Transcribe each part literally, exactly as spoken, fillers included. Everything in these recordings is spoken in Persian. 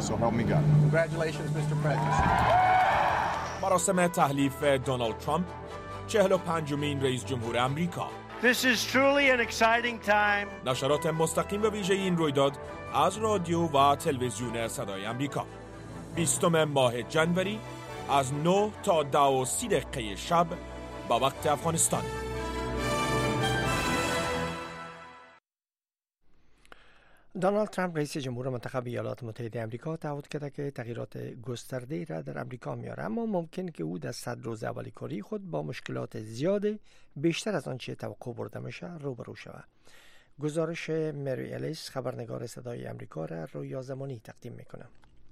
So help me God. Congratulations, mister President. مراسم تحلیف دونالد ترامپ چهل و پنجمین رئیس جمهور آمریکا. This is truly an exciting time. نشرات مستقیم و ویژه این رویداد از رادیو و تلویزیون صدای آمریکا. بیستم ماه جنوری از نه تا ده و سی دقیقه شب با وقت افغانستان. دونالد ترامپ رئیس جمهور منتخب ایالات متحده آمریکا تعهد کرده که تغییرات گسترده را در آمریکا میاره، اما ممکن که او در صد روز اولی کاری خود با مشکلات زیاد بیشتر از آنچه توقع برده میشه روبرو شود. گزارش مری الیس خبرنگار صدای آمریکا را رویا زمانی تقدیم میکنه.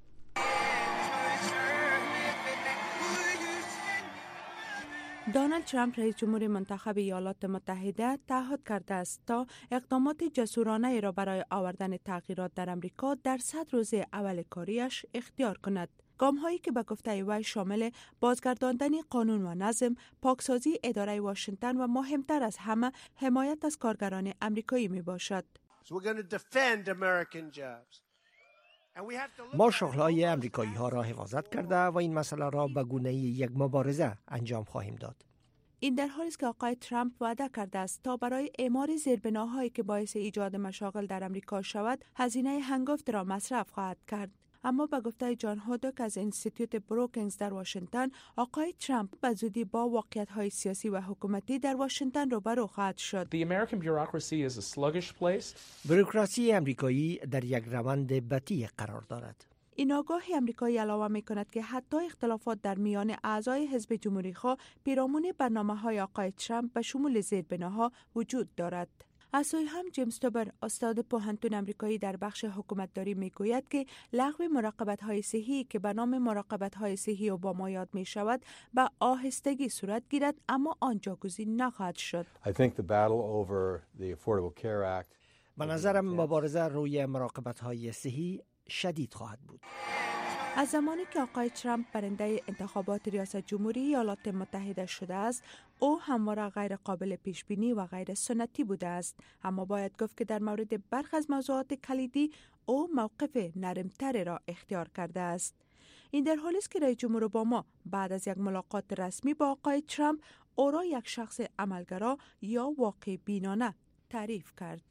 دونالد ترامپ رئیس جمهور منتخب ایالات متحده تعهد کرده است تا اقدامات جسورانه را برای آوردن تغییرات در آمریکا در صد روز اول کاریش اختیار کند. گام‌هایی که به گفته وی شامل بازگرداندن قانون و نظم، پاکسازی اداره واشنگتن و مهمتر از همه حمایت از کارگران آمریکایی می باشد. So we're going to defend American jobs. ما شغل‌های امریکایی ها را حفاظت کرده و این مسئله را به گونه یک مبارزه انجام خواهیم داد. این در حالی است که آقای ترامپ وعده کرده است تا برای اعمار زیربناهایی که باعث ایجاد مشاغل در امریکا شود، هزینه هنگفت را مصرف خواهد کرد. اما به گفته جان هودک از انستیتوت بروکینگز در واشنگتن، آقای ترامپ به زودی با واقعیت‌های سیاسی و حکومتی در واشنگتن روبرو خواهد شد. The American bureaucracy is a sluggish place. بروکراسی امریکایی در یک روند بطیء قرار دارد. این آگاهی امریکایی علاوه می کند که حتی اختلافات در میان اعضای حزب جمهوری خواه پیرامون برنامه‌های آقای ترامپ به شمول زیربناها وجود دارد. از سوی هم جیمز توبر، استاد پوهنتون امریکایی در بخش حکومتداری میگوید که لغو مراقبت‌های صحی که به نام مراقبت‌های صحی اوباما یاد می شود به آهستگی صورت گیرد، اما آن جاگزین نخواهد شد. I think the battle over the Affordable Care Act. به نظرم مبارزه روی مراقبت‌های صحی شدید خواهد بود. از زمانی که آقای ترامپ برنده انتخابات ریاست جمهوری ایالات متحده شده است، او همواره غیر قابل پیش بینی و غیر سنتی بوده است، اما باید گفت که در مورد برخی از موضوعات کلیدی او موقف نرمتر را اختیار کرده است. این در حالی است که رئیس جمهور اوباما بعد از یک ملاقات رسمی با آقای ترامپ او را یک شخص عملگرا یا واقع بینانه تعریف کرد.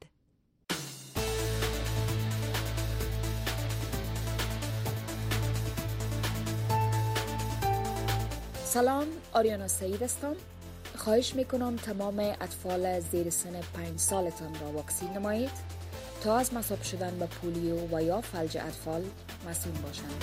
سلام، آریانا سعید هستم. خواهش میکنم تمام اطفال زیر سن پنج سالتان را واکسین نمایید تا از مصاب شدن به پولیو و یا فلج اطفال مسئول باشند.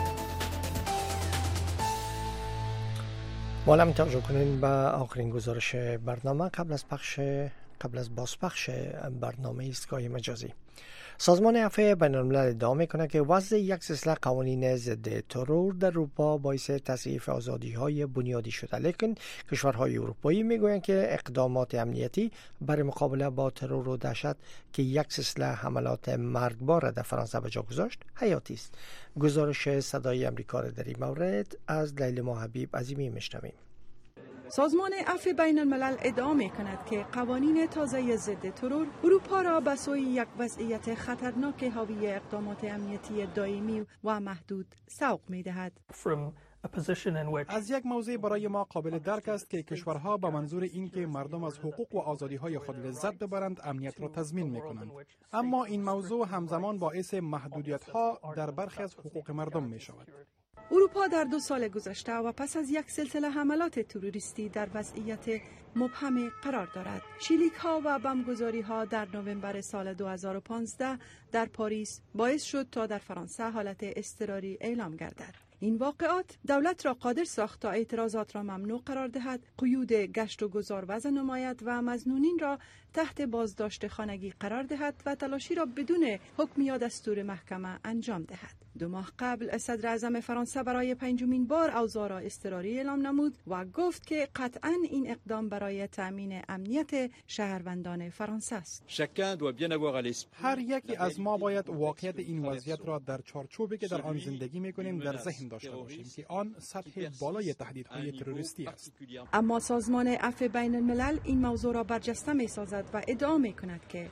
مالم توجه کنین به آخرین گزارش برنامه قبل از پخش قبل از بازپخش برنامه ایستگاه مجازی. سازمان عفو بین‌الملل ادعا می‌کند که وضع یک سلسله قوانین ضد ترور در اروپا باعث تضعیف آزادی‌های بنیادی شده، لیکن کشورهای اروپایی می‌گویند که اقدامات امنیتی برای مقابله با ترور و دهشت که یک سلسله حملات مرگبار در فرانسه به جا گذاشت حیاتی است. گزارش صدای آمریکا را در این مورد از لیلا حبیب عظیمی می‌شنویم. سازمان عفو بین الملل ادعا می کند که قوانین تازه ضد ترور اروپا را به سوی یک وضعیت خطرناک حاوی اقدامات امنیتی دائمی و محدود سوق می دهد. از یک موضوع برای ما قابل درک است که کشورها به منظور اینکه مردم از حقوق و آزادی‌های خود لذت ببرند امنیت را تضمین می‌کنند، اما این موضوع همزمان باعث محدودیت‌ها در برخی از حقوق مردم می‌شود. اروپا در دو سال گذشته و پس از یک سلسله حملات تروریستی در وضعیت مبهم قرار دارد. شلیک ها و بمبگذاری ها در نوامبر سال دو هزار و پانزده در پاریس باعث شد تا در فرانسه حالت اضطراری اعلام گردد. این واقعات دولت را قادر ساخت تا اعتراضات را ممنوع قرار دهد، قیود گشت و گذار وضع نماید و مظنونین را تحت بازداشت خانگی قرار دهد و تلاشی را بدون حکم یا دستور محکمه انجام دهد. دو ماه قبل صدر اعظم فرانسه برای پنجمین بار اوضاع را اضطراری اعلام نمود و گفت که قطعاً این اقدام برای تأمین امنیت شهروندان فرانسه است. هر یکی از ما باید واقعیت این وضعیت را در چارچوبی که در آن زندگی می‌کنیم در ذهن داشته باشیم که آن سطح بالای تهدیدهای تروریستی است. اما سازمان عفو بین الملل این موضوع را برجسته می‌سازد و ادعا می‌کند که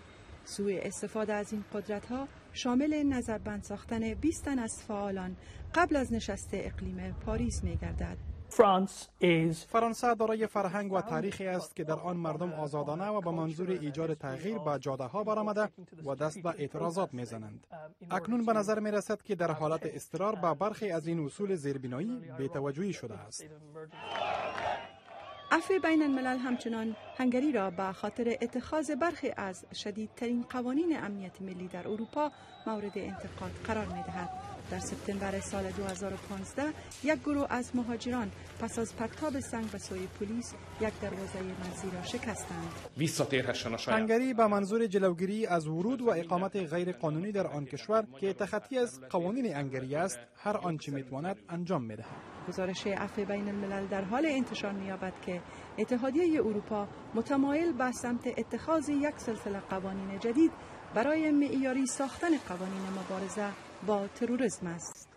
سوء استفاده از این قدرت‌ها شامل نظربند ساختن بیست تن از فعالان قبل از نشست اقلیم پاریس می‌گردد. فرانسه دارای فرهنگ و تاریخی است که در آن مردم آزادانه و به منظور ایجاد تغییر به جاده‌ها برآمده و دست به اعتراضات می‌زنند. اکنون به نظر می‌رسد که در حالت اضطرار به برخی از این اصول زیربنایی بی‌توجهی شده است. عفو بین الملل همچنان هنگری را به خاطر اتخاذ برخی از شدیدترین قوانین امنیت ملی در اروپا مورد انتقاد قرار می‌دهد. در سپتامبر سال دو هزار و پانزده یک گروه از مهاجران پس از پرتاب سنگ به سوی پلیس یک دروازه مرزی را شکستند. هنگری به منظور جلوگیری از ورود و اقامت غیر قانونی در آن کشور که تخطی از قوانین هنگری است، هر آنچه میتواند انجام میدهد. گزارش عفو بین الملل در حال انتشار می‌یابد که اتحادیه اروپا متمایل به سمت اتخاذ یک سلسله قوانین جدید برای معیاری ساختن قوانین مبارزه با تروریسم است.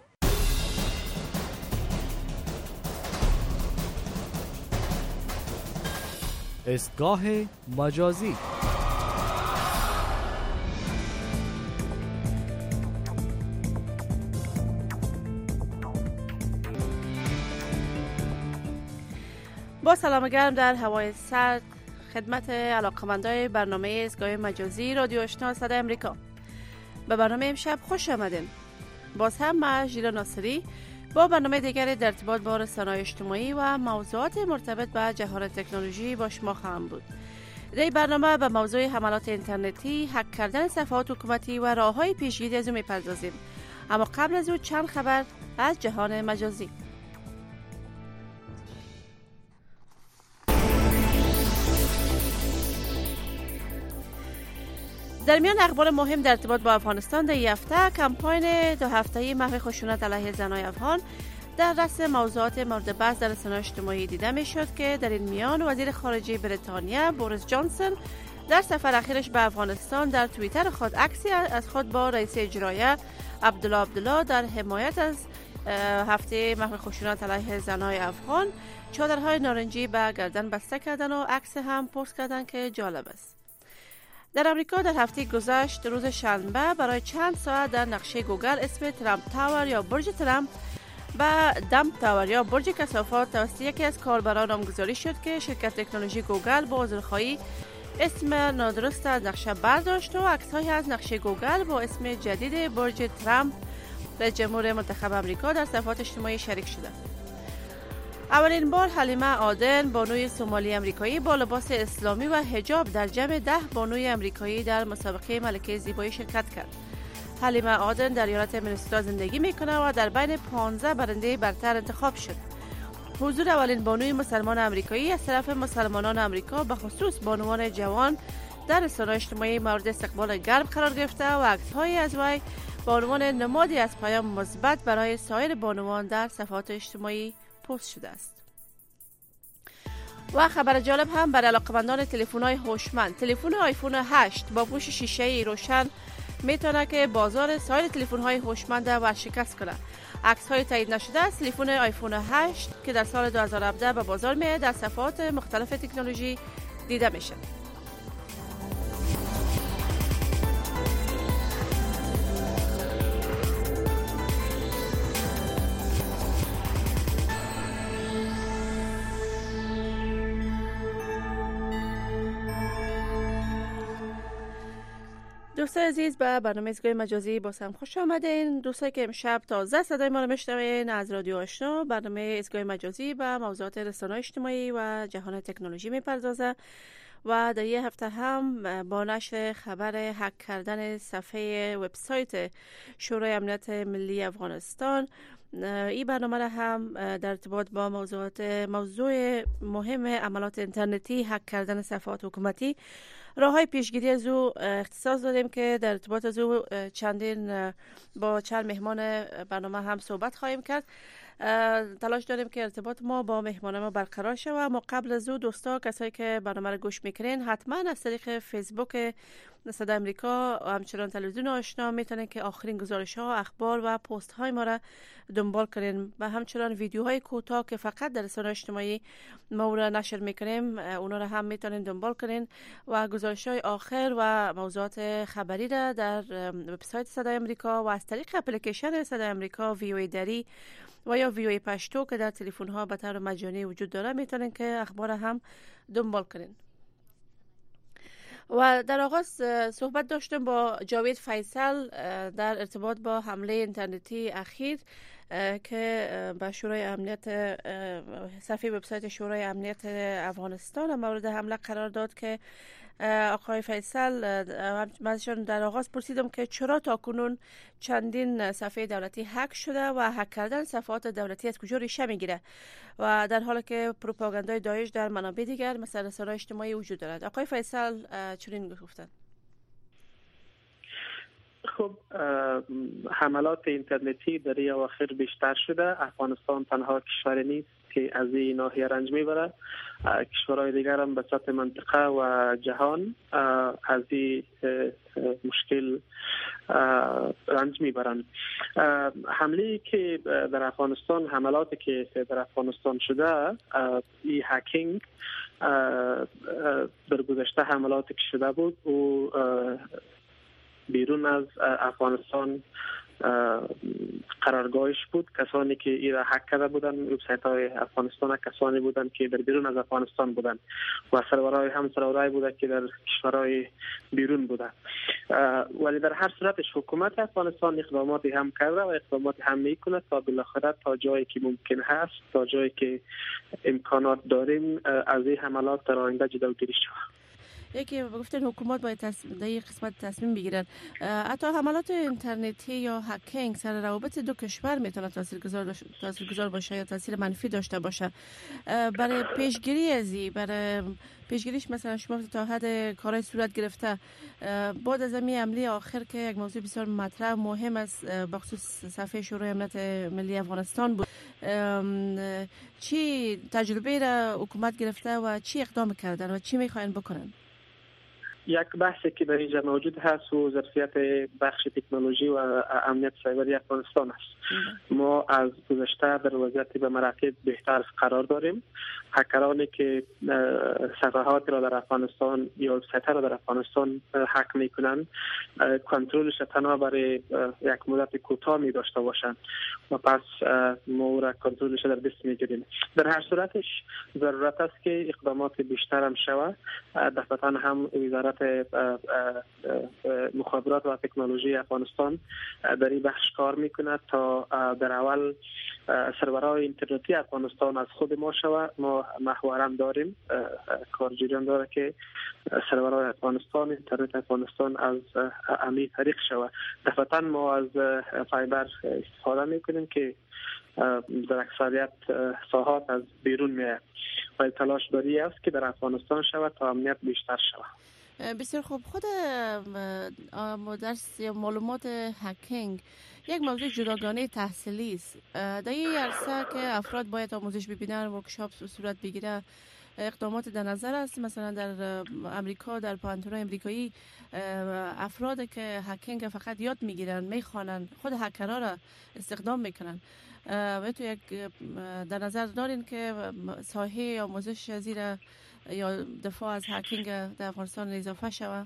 ایستگاه مجازی. با سلام گرم در هوای سرد خدمت علاقمندای برنامه ایستگاه مجازی رادیو آشنا صدای امریکا. به برنامه امشب خوش آمدین. باز هم من ژیلا ناصری با برنامه دیگری در ارتباط با رسانه‌های اجتماعی و موضوعات مرتبط با جهان تکنولوژی با شما خواهم بود. در این برنامه به موضوع حملات اینترنتی، هک کردن صفحات حکومتی و راه‌های پیشگیری از اون می‌پردازیم. اما قبل از اون چند خبر از جهان مجازی. در میان اخبار مهم در ارتباط با افغانستان در این هفته کمپاین دو هفته‌ای محو خشونت علیه زنان افغان در رأس موضوعات مورد بحث در رسانه‌های اجتماعی دیده می‌شد که در این میان وزیر خارجه بریتانیا بوریس جانسون در سفر اخیرش به افغانستان در توییتر خود عکسی از خود با رئیس اجرایی عبدالله عبدالله در حمایت از هفته محو خشونت علیه زنان افغان چادرهای نارنجی به گردن بسته کردن و عکس هم پست کردن که جالب است. در امریکا در هفته گذشت روز شنبه برای چند ساعت در نقشه گوگل اسم ترامپ تاور یا برج ترامپ و دمپ تاور یا برج کثافات توسط یکی از کاربران نامگذاری شد که شرکت تکنولوژی گوگل با عذرخواهی اسم نادرست از نقشه برداشت و عکس‌هایی از نقشه گوگل با اسم جدید برج ترامپ رئیس جمهور منتخب امریکا در صفحات اجتماعی شریک شده. اولین بار حلیمه عادن بانوی سومالی امریکایی با لباس اسلامی و حجاب در جمع ده بانوی امریکایی در مسابقه ملکه زیبایی شرکت کرد. حلیمه عادن در ایالت مینیسوتا زندگی میکنه و در بین پانزده برنده برتر انتخاب شد. حضور اولین بانوی مسلمان امریکایی از طرف مسلمانان امریکا به خصوص بانوان جوان در رسانه‌های اجتماعی مورد استقبال گرم قرار گرفته و عکس‌هایی از وی با عنوان نمادی از پیام مثبت برای سایر بانوان در صفحات اجتماعی پست شده است. و خبر جالب هم برای علاقمندان تلفن‌های هوشمند، تلفن آیفون هشت با پوش شیشه‌ای روشن میتونه که بازار سایر تلفن‌های هوشمند ورشکست کنه. عکس‌های تایید نشده از تلفن آیفون هشت که در سال دو هزار و هفده به بازار میاد در صفحات مختلف تکنولوژی دیده میشه. دوستان عزیز به برنامه ایستگاه مجازی باز هم خوش آمدین. دوستانی که امشب تازه صدای ما رو میشنوین از رادیو آشنا، برنامه ایستگاه مجازی به موضوعات رسانه‌های اجتماعی و جهان تکنولوژی میپردازه و در یک هفته هم با نشر خبر هک کردن صفحه وبسایت شورای امنیت ملی افغانستان این برنامه را هم در ارتباط با موضوعات موضوع مهم عملات اینترنتی، هک کردن صفحات حکومتی، راه‌های پیشگیری از او اختصاص دادیم که در ارتباط از او چندین با چند مهمان برنامه هم صحبت خواهیم کرد. تلاش داریم که ارتباط ما با مهمان ما برقرار شود. اما قبل از او دوستا، کسایی که برنامه رو گوش میکنین حتما از طریق فیسبوک صدای امریکا و همچنان تلویزیون آشنا میتونن که آخرین گزارش ها، اخبار و پست های ما را دنبال کنین و همچنان ویدیوهای کوتاه که فقط در رسانه‌های اجتماعی ما را نشر میکنیم اونا را هم میتونین دنبال کنین و گزارش های آخر و موضوعات خبری را در وبسایت صدای امریکا و از طریق اپلیکیشن صدای امریکا وی او ای دری و یا وی او ای پشتو که در تلفن ها به طور مجانی وجود داره میتونین که اخبار هم دنبال کنین. و در آغاز صحبت داشتم با جاوید فیصل در ارتباط با حمله اینترنتی اخیر که به شورای امنیت، صفحه وبسایت شورای امنیت افغانستان مورد حمله قرار داد که آقای فیصل من در آغاز پرسیدم که چرا تا کنون چندین صفحه دولتی هک شده و هک کردن صفحات دولتی از کجا ریشه میگیره و در حالی که پروپاگاندای داعش در منابع دیگر مثل رسانه‌های اجتماعی وجود دارد. آقای فیصل چنین گفتند. خب حملات اینترنتی در این اواخر بیشتر شده. افغانستان تنها کشور نیست که از این ناحیه رنج میبره، کشورهای دیگر هم به سطح منطقه و جهان از این مشکل رنج میبرند. حمله که در افغانستان، حملاتی که در افغانستان شده، این هکینگ در گذشته حملاتی که شده بود و بیرون از افغانستان قرارگاهش بود. کسانی که این را هک کرده بودن وبسایت های افغانستان کسانی بودن که در بیرون از افغانستان بودن و سرورهای هم سرورهای بوده که در کشورهای بیرون بوده. ولی در هر صورتش حکومت افغانستان اقداماتی هم کرده و اقداماتی هم میکنه تا بالاخره تا جایی که ممکن هست، تا جایی که امکانات داریم، از این حملات در آینده جلوگیری شود. یکی گفتن حکومت باید در این قسمت تصمیم بگیرن. حتی حملات اینترنتی یا هکینگ سر روابط دو کشور میتونه تاثیرگذار تاثیرگذار باشه یا تاثیر منفی داشته باشه. برای پیشگیری از این، برای پیشگیریش مثلا شما تا حد کارهای صورت گرفته بعد از این حمله آخر که یک موضوع بسیار مطرح مهم است بخصوص صفحه شورای امنیت ملی افغانستان بود، چی تجربه را حکومت گرفته و چی اقدام کردن و چی میخواین بکنن؟ یک بحثی که در اینجا موجود هست و ظرفیت بخش تکنولوژی و امنیت سایبری افغانستان است. ما از گذشته در وضعیت به مراتب بهتر قرار داریم. هکرانی که صفحات را در افغانستان یا وبسایت را در افغانستان هک میکنند، کنترلش تنها برای یک مدت کوتاه می داشته باشند و پس ما را کنترلش در دست میگیریم. در هر صورتش ضرورت است که اقدامات بیشتر هم شود. دفعتا هم وزارت مخابرات و تکنولوژی افغانستان در این بخش کار میکنه تا در اول سرورهای اینترنتی افغانستان از خود ما شود. ما محورم داریم، کارجویان داره که سرورهای افغانستان، اینترنت افغانستان از امی طریق شود. دفعتا ما از فایبر استفاده میکنیم که در اکثریت ساحات از بیرون میاد و تلاش داری است که در افغانستان شود تا امنیت بیشتر شود. بسیار خوب. خود درس یا معلومات هکینگ یک موضوع جداگانه تحصیلی است. در این عرصه که افراد باید آموزش ببینن، ورکشاپ صورت بگیره، اقدامات در نظر است. مثلا در امریکا، در پانتونای امریکایی افراد که هکینگ فقط یاد میگیرن، میخوانن، خود هکرها را استخدام میکنن. و تو یک در نظر دارین که ساحه آموزش زیر یا دفاع از هکینگ در افغانستان اضافه شود؟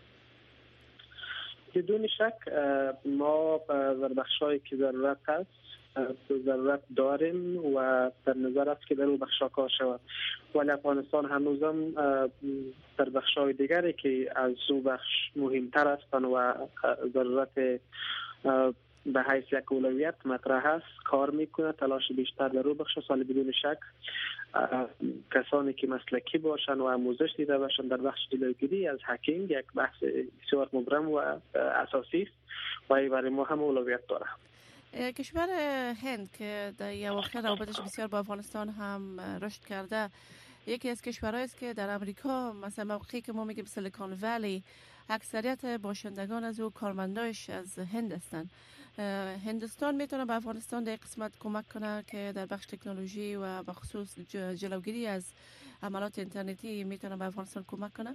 بدون شک ما در بخشایی که ضرورت هست ضرورت داریم و در نظر است که در اون بخشا کار شود. ولی افغانستان هنوزم در بخشای دیگری که از اون بخش مهمتر هستند و ضرورت به حیث یک اولویت مطرح است کار میکنه. تلاش بیشتر در اون بخش سال بدون شک کسانی که مسلکی باشن و آموزش دیده باشن در بخش جلوگیری از هکینگ یک بحث بسیار مبرم و اساسی است و این برای ما هم اولویت داره. کشور هند که در اواخر روابطش بسیار با افغانستان هم رشد کرده، یکی از کشورهایی است که در امریکا مثلا موقعی که ما میگیم سیلیکون ولی اکثریت باشندگان از او کارمندایش از هند هستند. هندوستان میتونه به افغانستان در قسمت کمک کنه که در بخش تکنولوژی و به خصوص جلوگیری از حملات اینترنتی میتونه به افغانستان کمک کنه؟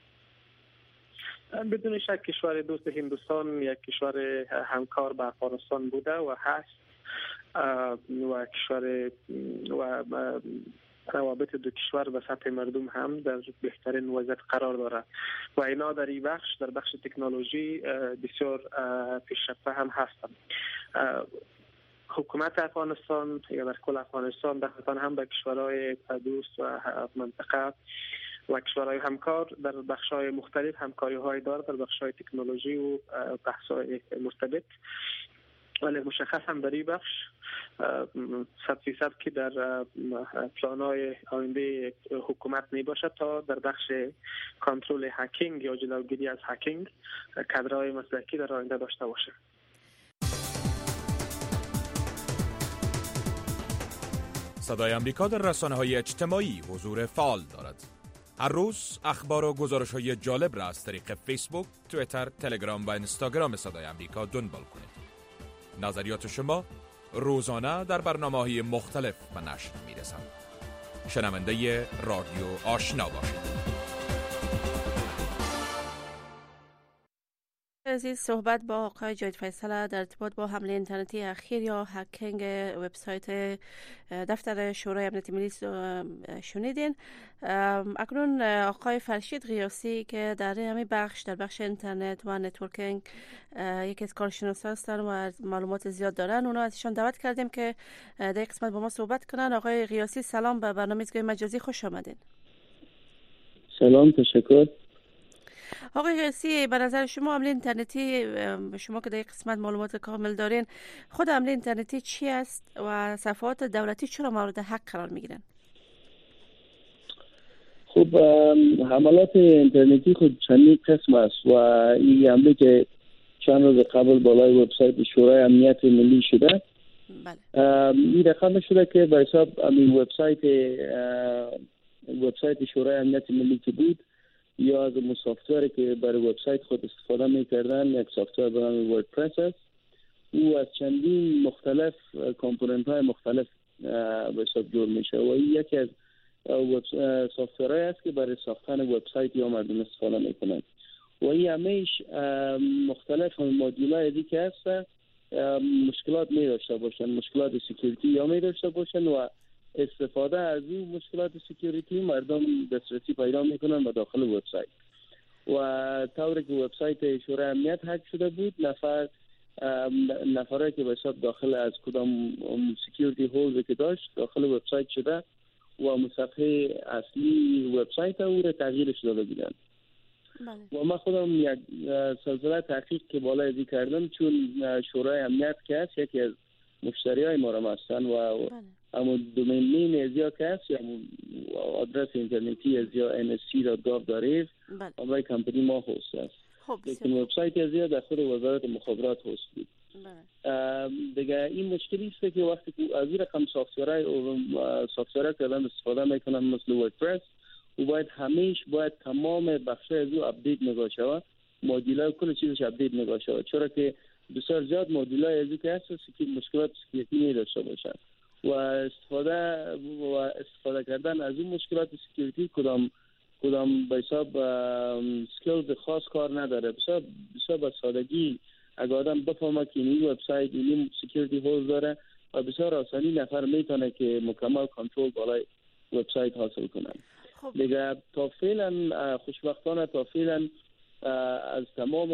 بدون شک کشور دوست هندوستان یک کشور همکار به افغانستان بوده و هست و کشور و روابط دو کشور و سطح مردم هم در بهترین وضعیت قرار دارد و اینا در این بخش در بخش تکنولوژی بسیار پیشرفته هم هستند. حکومت افغانستان یا در کل افغانستان دقیقاً هم به کشورهای دوست و منطقه و کشورهای همکار در بخش‌های مختلف همکاری‌های دارد در بخش‌های تکنولوژی و بحث‌های مرتبط، ولی مشخص هم در این بخش صد فیصد که در پلان‌های آینده حکومت می باشد تا در بخش کنترل هکینگ یا جلوگیری از هکینگ کادرهای مسلکی در آینده داشته باشه. صدای آمریکا در رسانه‌های اجتماعی حضور فعال دارد. هر روز اخبار و گزارش‌های جالب را از طریق فیسبوک، توییتر، تلگرام و اینستاگرام صدای آمریکا دنبال کنید. نظریات شما روزانه در برنامه‌های مختلف به نشر می‌رسند. شنونده رادیو آشنا باشید. عزیز، صحبت با آقای جاوید فیصل در ارتباط با حمله اینترنتی اخیر یا هکینگ وبسایت دفتر شورای امنیت ملی شنیدین. اکنون آقای فرشید قیاسی که در همین بخش در بخش اینترنت و نتورکینگ یکی از کارشناسان هستن و معلومات زیاد دارن، اونا ازشان دعوت کردیم که در این قسمت با ما صحبت کنن. آقای قیاسی سلام، به برنامه ایستگاه مجازی خوش آمدین. سلام، تشکر. آقای قیاسی، به نظر شما حمله اینترنتی، شما که در این قسمت معلومات کامل دارین، خود حمله اینترنتی چی است و صفحات دولتی چرا مورد حق قرار میگیرن؟ خب حملات اینترنتی خود چندین قسم است و این حمله که چند روز قبل بالای وبسایت شورای امنیت ملی شده، بله. این رقم شده که به حساب این وبسایت وبسایت شورای امنیت ملی که بود یا از سافتوری که برای وبسایت خود استفاده می‌کردن، یک سافتور به نام وردپرس است. او از چندین مختلف کامپوننت‌های مختلف به حساب جور میشه و این یکی از سافتورهایی است که برای ساختن وبسایت یا مردم استفاده میکنند و این همیش مختلف مدیول‌های دیگه که هست مشکلات می داشته باشن، مشکلات سکیوریتی یا می داشته باشن و استفاده از این مشکلات سکیوریتی مردم دسترسی پیدا میکنن به داخل وبسایت و طوری که وبسایت شورای امنیت هک شده بود، نفر نفرایی که به حساب داخل از کدام سکیوریتی هولز که داشت داخل وبسایت شده و صفحه اصلی وبسایت او را تغییرش داده بودن. و من خودم یک سلسله تحقیق که بالای ازی کردم، چون شورای امنیت که هست یکی از مشتری های ما را هستن و اما دومین نیم ازیا که هست یا آدرس اینترنتی ازیا ان اس سی دات گاو دات ای اف برای کمپنی ما هست است. لیکن وبسایت ازیا در خود وزارت مخابرات هست بود. دیگه این مشکلی است که وقتی که از این رقم سافتورهای سافتورها که الان استفاده میکنن مثل وردپرس و باید همیش باید تمام بخشای از او اپدیت نگاه شود، مدیولای کل چیزش اپدیت نگاه شود، چرا که بسیار زیاد مدیولای از او که هست که مشکلات سکیوریتی نداشته باشن و استفاده و استفاده کردن از اون مشکلات سکیوریتی کدام کدام به حساب سکیلز خاص کار نداره. بسیار بسیار با سادگی اگر آدم بفهمه که این وبسایت این سکیوریتی هولز داره و بسیار آسانی نفر میتونه که مکمل کنترل بالای وبسایت حاصل کنه. دیگه تا فعلا خوشبختانه تا فعلا از تمام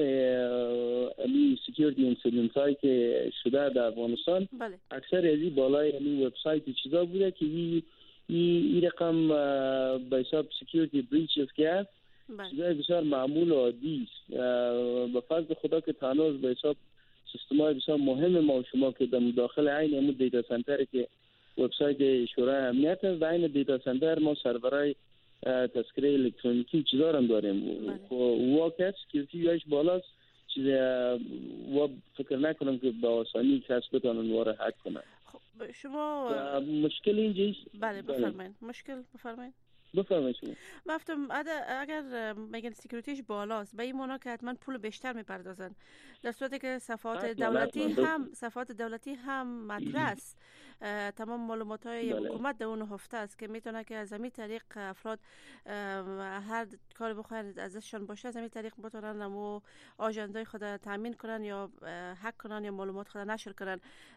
امی سکیوریتی اینسیدنت هایی که شده در افغانستان بله. اکثر ازی بالای امی وبسایت چیزا بوده که این این رقم به حساب سکیوریتی بریچز که هست چیزای بسیار معمول و عادی است. به فضل خدا که تنوز به حساب سیستم های بسیار مهم ما و شما که در داخل عین امون دیتا سنتر که وبسایت شورای امنیت است، در این دیتا سنتر ما سرورهای تذکره الکترونیکی چیزا هم داریم و واقعا سکیوریتی یاش بالاست، چیز و فکر نکنم که با آسانی کس بتونن واره هک کنن. خب شما مشکل اینجاست. بله بفرمایید. مشکل بفرمایید. بفرمایید شما. مفتم اگر میگن سکیوریتیش بالاست به این معنا که حتما پول بیشتر میپردازن، در صورتی که صفحات دولتی هم صفحات دولتی هم مطرح است. تمام معلومات های حکومت در اون هفته است که میتونه که از همین طریق افراد هر کار بخواهند ازشان باشه از همین طریق بتونن نمو آژاندای خود تامین کنن یا هک کنن یا معلومات خود نشر کنن.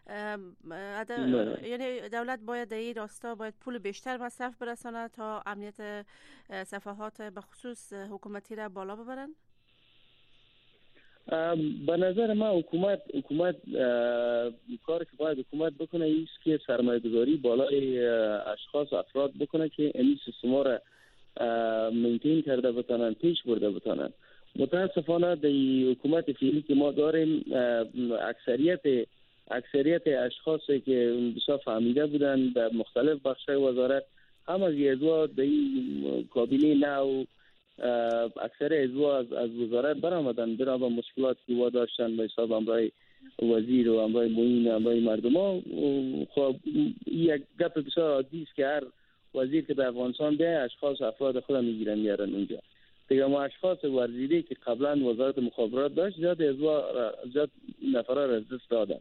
یعنی دولت باید در این راستا باید پول بیشتر مصرف برسانه تا امنیت صفحات به خصوص حکومتی را بالا ببرن. به نظر من حکومت حکومت کاری که باید حکومت بکنه ایست که سرمایه‌گذاری بالای اشخاص و افراد بکنه که این سیستما را مینتین کرده بتانن، پیش برده بتانن. متاسفانه در حکومت فعلی که ما داریم اکثریت اکثریت اشخاصی که بسیار فهمیده بودن در مختلف بخش‌های وزارت هم از یزوا در این کابینه نو اکثر ازوا از, از وزارت برآمدن برای با مشکلات که وا داشتن به حساب امرای وزیر و امرای معین و امرای مردم ها. خب یک گپ بسیار عادی است که هر وزیر که به افغانستان بیایه اشخاص افراد خود میگیرن میارن اونجا. دیگه ما اشخاص ورزیده که قبلا وزارت مخابرات داشت زیاد ازوا زیاد نفرا را از دست دادن.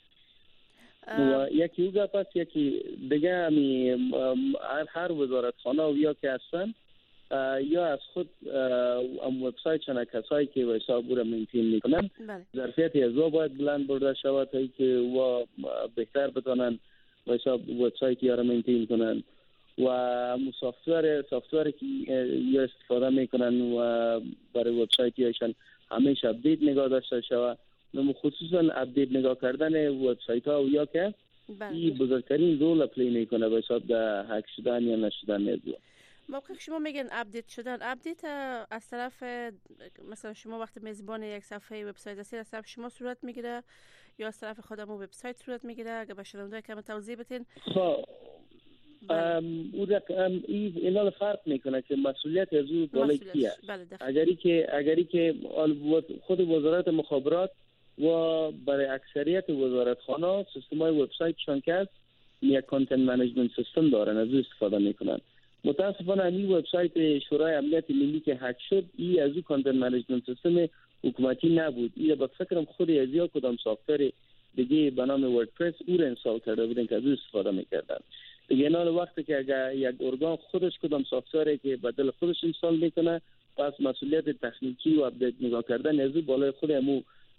و یکی او گپ است، یکی دیگه همی هر وزارت خانه و یا که هستن یا از خود ام وبسایت چنه کسایی که به حساب او را مینتین میکنن ظرفیت ازوا باید بلند برده شود تا که و بهتر بتونن به حساب وبسایت یا را مینتین کنن و سافتور سافتوری که یا استفاده میکنن و برای وبسایت یاشان همیشه اپدیت نگاه داشته شود. نمو خصوصا اپدیت نگاه کردن وبسایت ها و یا که این بزرگترین رول پلی میکنه به حساب در هک شدن یا نشدن ازوا. موقع شما میگن اپدیت شدن، اپدیت از طرف مثلا شما وقتی میزبان یک صفحه وبسایت هستید از طرف شما صورت میگیره یا از طرف خودمون وبسایت صورت میگیره؟ اگر به شنونده کم توضیح بدین. خب او رقم اینا فرق میکنه که مسئولیت از او بالای کیه. اگری که اگری که خود وزارت مخابرات و برای اکثریت وزارت خانه سیستمای وبسایتشان که است یک کانتنت منیجمنت سیستم دارن، از او استفاده میکنن. متاسفانه این وبسایت شورای امنیت ملی که هک شد ای از او کانتنت منیجمنت سیستم حکومتی نبود. این به فکرم خود ازیا کدام سافتور دیگه به نام وردپرس او را انستال کرده بودن که از او استفاده میکردن. دیگه نه وقتی که اگر یک ارگان خودش کدام سافتوری که بدل خودش انستال میکنه پس مسئولیت تکنیکی و اپدیت نگاه کردن از او بالای خود همو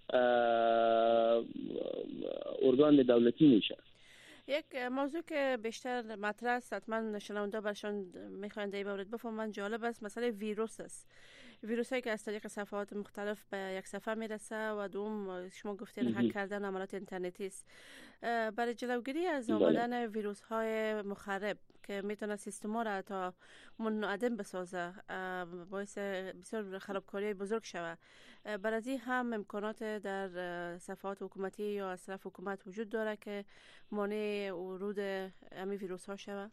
ارگان دولتی میشه. یک موضوع که بیشتر مطرح است حتما شنونده برشان میخواین در این مورد بفهمن جالب است، مسئله ویروس است. ویروس هایی که از طریق صفحات مختلف به یک صفحه میرسه و دوم شما گفتین هک کردن عملات اینترنتی است. برای جلوگیری از آمدن ویروس های مخرب که میتونه سیستما را تا منعدم بسازه باعث بسیار خرابکاری بزرگ شود، برای هم امکانات در صفحات حکومتی یا از طرف حکومت وجود داره که مانع ورود همین ویروس ها شود؟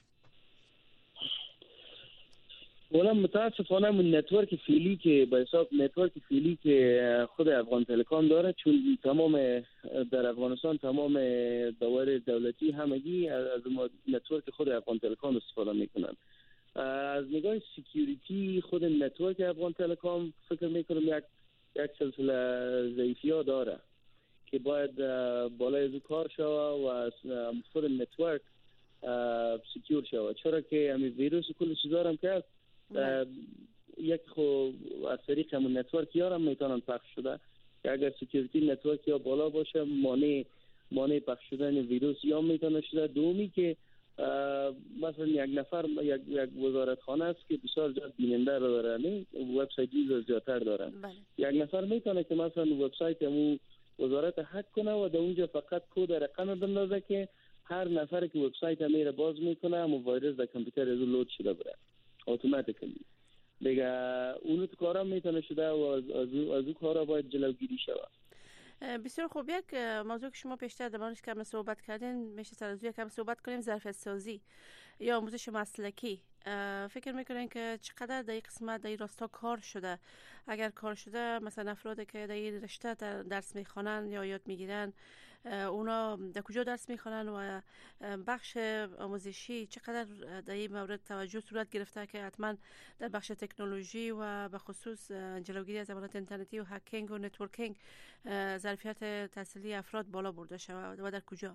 ولی متاسفانه من نتورک فعلی که به حساب نتورک فعلی که خود افغان تلکام داره، چون تمام در افغانستان تمام دوائر دولتی همگی از نتورک خود افغان تلکام استفاده میکنن. از نگاه سکیوریتی خود نتورک افغان تلکام فکر میکنم یک یک سلسله ضعیفی ها داره که باید بالای از کار شود و از خود نتورک سکیور شود، چرا که همین ویروس کل چیزا هم که یک خو از طریق همون نتورک ها هم میتونن پخش شده که اگر سکیوریتی نتورک ها بالا باشه مانع مانع پخش شدن ویروس یا میتونه شده. دومی که مثلا یک نفر یک یک وزارتخانه است که بسیار زیاد بیننده رو داره، نه وبسایت یوزر زیادتر دارن. یک نفر میتونه که مثلا وبسایت همون وزارت هک کنه و در اونجا فقط کد رقم بندازه که هر نفر که وبسایت میره باز میکنه همون ویروس در کامپیوتر از لود شده بره اتوماتیکلی. دیگه اون تو کارا میتونه شده و از از اون کارا باید جلوگیری شود. بسیار خوب. یک موضوع که شما پیشتر در موردش کم صحبت کردین میشه سر از کم صحبت کنیم، ظرفیت سازی یا آموزش مسلکی. فکر میکنین که چقدر در این قسمت در این راستا کار شده؟ اگر کار شده مثلا افرادی که در این رشته درس میخوانن یا یاد میگیرن اونا در کجا درس میخوانن و بخش آموزشی چقدر در این مورد توجه صورت گرفته که حتما در بخش تکنولوژی و به خصوص جلوگیری از امکانات اینترنتی و هکینگ و نتورکینگ ظرفیت تحصیلی افراد بالا برده شود و در کجا؟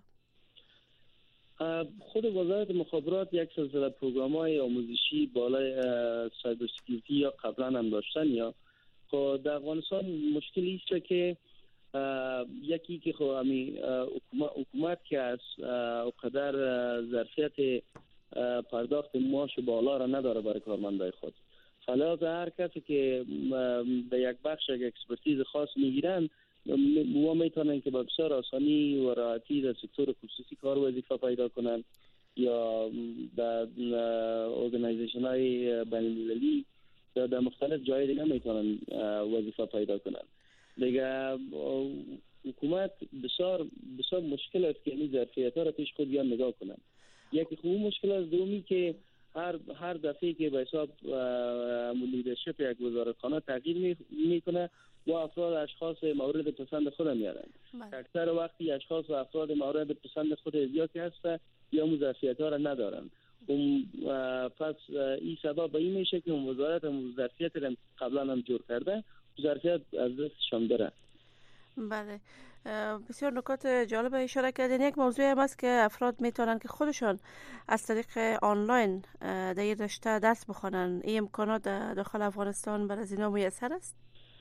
خود وزارت مخابرات یک سلسله پروگرام‌های آموزشی بالای سایبر سکیوریتی یا قبلا هم داشتن. یا خب در افغانستان مشکلی است که یکی که خب همین حکومت که از اونقدر ظرفیت پرداخت معاش بالا را نداره برای کارمندای خود. فلذا هر کسی که به یک بخش یک اکسپرتیز خاص میگیرن ما میتونن که با بسیار آسانی و راحتی در سکتور خصوصی کار وظیفه پیدا کنن یا در ارگانایزیشن های بین المللی یا در مختلف جای دیگه میتونن وظیفه پیدا کنن. دیگه حکومت بسیار بسیار مشکل است که این ظرفیت‌ها را پیش خود بیان نگاه کنن. یکی خوب مشکل است دومی که هر هر دفعه که به حساب لیدرشپ یک وزارتخانه تغییر میکنه و افراد اشخاص مورد پسند خود میارن. اکثر وقتی اشخاص و افراد مورد پسند خود زیادی هسته یا ظرفیت‌ها را ندارن. اون پس این سبب به این میشه که اون وزارت هم ظرفیت را قبلا هم جور کرده، ظرفیت از دستشان بره. بله، بسیار نکات جالب اشاره کردین. یک موضوع هم است که افراد میتونن که خودشان از طریق آنلاین در این رشته درس بخونن. این امکانات داخل افغانستان برای اینا میسر است؟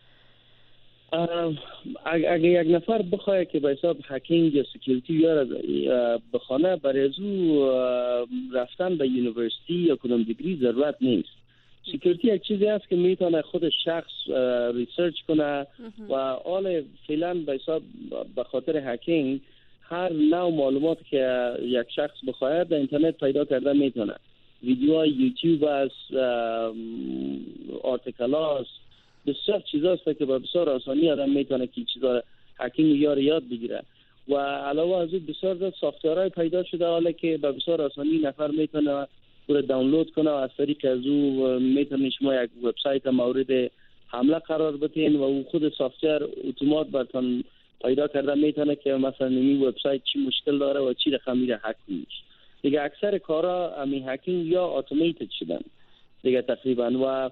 اگر یک نفر بخواه که به حساب هکینگ یا سکیوریتی یا بخونه، برای از او رفتن به یونیورسیتی یا کدام دیگری ضرورت نیست. سکیوریتی یک چیزی است که میتونه خود شخص ریسرچ کنه و حال فعلا به حساب به خاطر هکینگ هر نوع معلومات که یک شخص بخواهد در اینترنت پیدا کرده میتونه. ویدیوهای یوتیوب است، آرتیکل است، بسیار چیزا است که با بسیار آسانی آدم میتونه که چیزا هکینگ یا یاد بگیره. و علاوه از اون بسیار سافتورهای پیدا شده حالا که با بسیار آسانی نفر میتونه رو دانلود کنه و از طریق از او میتونه شما یک وبسایت مورد حمله قرار بدین و او خود سافتور اتومات براتون پیدا کرده میتونه که مثلا این وبسایت چی مشکل داره و چی رقم میره هک میشه. دیگه اکثر کارا همین هکینگ یا اتوماتد شدن دیگه تقریبا و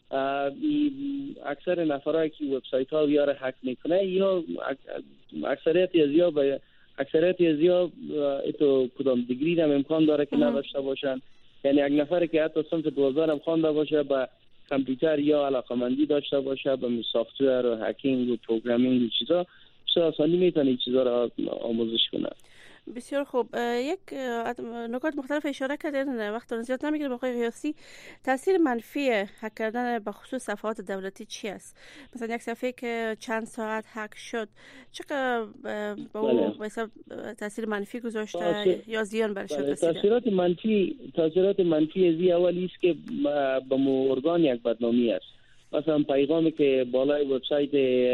اکثر نفرایی که وبسایت ها یا را هک میکنه یا اکثریت از یا به اکثریت از یا اتو کدام دیگری هم امکان داره که نداشته باشن. یعنی یک نفر که حتی صنف دوازده هم خوانده باشه با کامپیوتر یا علاقمندی داشته باشه به سافتور و هکینگ و پروگرامینگ و چیزا بسیار آسانی میتونه این چیزا را آموزش کنه. بسیار خوب. یک نکات مختلف اشاره کردین، وقت رو زیاد نمیگیرم. آقای قیاسی، تاثیر منفی هک کردن به خصوص صفحات دولتی چی است؟ مثلا یک صفحه که چند ساعت هک شد چقدر به اون حساب تاثیر منفی گذاشته تاثیر... یا زیان برش رسیده؟ تاثیرات منفی تاثیرات منفی از اولی است که به ارگان یک بدنامی است. مثلا پیغامی که بالای وبسایت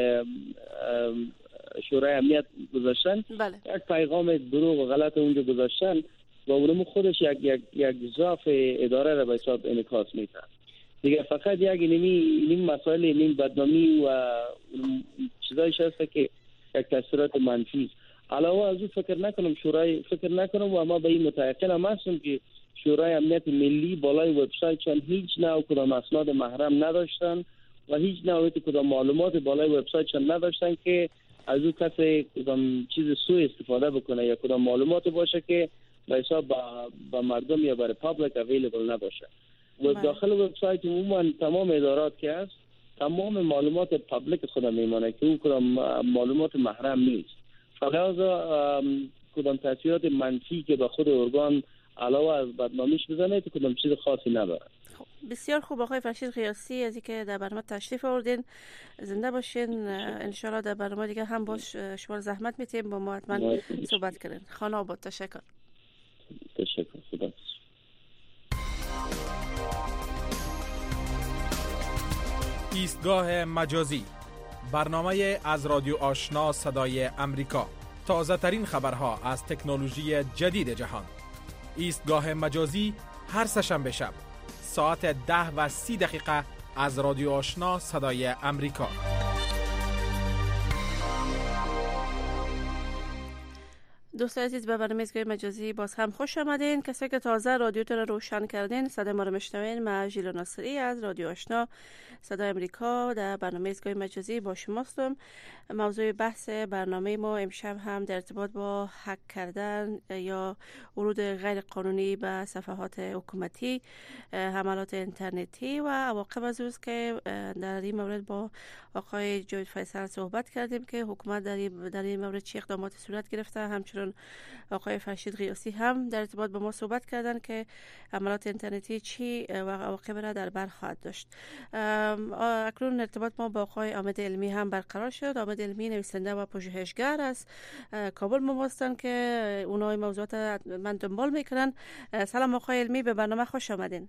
شورای امنیت گذاشتن، بله. یک پیغام دروغ و غلط اونجا گذاشتن و اونم خودش یک یک یک ضعف اداره را به حساب انعکاس میده. دیگه فقط یک اینمی این مسائل این بدنامی و چیزایش هست که یک تاثیرات منفی. علاوه از اون فکر نکنم شورای فکر نکنم و ما به این متأکدم هستم که شورای امنیت ملی بالای وبسایتشان هیچ نوع کدام اسناد محرم نداشتن و هیچ نوع کدام معلومات بالای وبسایتشان نداشتن که از اون کسی کدام چیز سوء استفاده بکنه یا کدام معلومات باشه که به حساب با مردم یا برای پابلیک اویلیبل نباشه. و داخل وبسایت عموما تمام ادارات که هست تمام معلومات پابلیک خودم میمانه که اون کدام معلومات محرم نیست. فقط کدام تاثیرات منفی که به خود ارگان علاوه از بدنامیش بزنه تو کدام چیز خاصی نداره. بسیار خوب. آقای فرشید قیاسی، از اینکه در برنامه تشریف آوردین، زنده باشین. ان شاء الله در برنامه دیگه هم باش شما زحمت میتیم با ما حتما صحبت کنین. خانه آباد. تشکر. تشکر. خدا. ایستگاه مجازی، برنامه از رادیو آشنا صدای امریکا. تازه ترین خبرها از تکنولوژی جدید جهان. ایستگاه مجازی هر سه‌شنبه شب ساعت ده و سی دقیقه از رادیو آشنا صدای امریکا. دوستان عزیز به برنامه ایستگاه مجازی باز هم خوش آمدین. کسایی که تازه رادیوتون رو روشن کردین، صدای ما رو میشنوین. من ژیلا ناصری از رادیو آشنا صدای امریکا در برنامه ایستگاه مجازی با شما هستم. موضوع بحث برنامه ما امشب هم در ارتباط با هک کردن یا ورود غیر قانونی به صفحات حکومتی، حملات اینترنتی و عواقب از اوست که در این مورد با آقای جاوید فیصل صحبت کردیم که حکومت در این در این مورد چه اقداماتی صورت گرفته. همچنین آقای فرشید قیاسی هم در ارتباط با ما صحبت کردن که حملات اینترنتی چی و عواقب را در بر خواهد داشت. اکنون ارتباط ما با آقای عامد علمی هم برقرار شد. عامد علمی نویسنده و پژوهشگر از کابل ما هستند که اونها این موضوعات من دنبال میکنن. سلام آقای علمی، به برنامه خوش آمدین.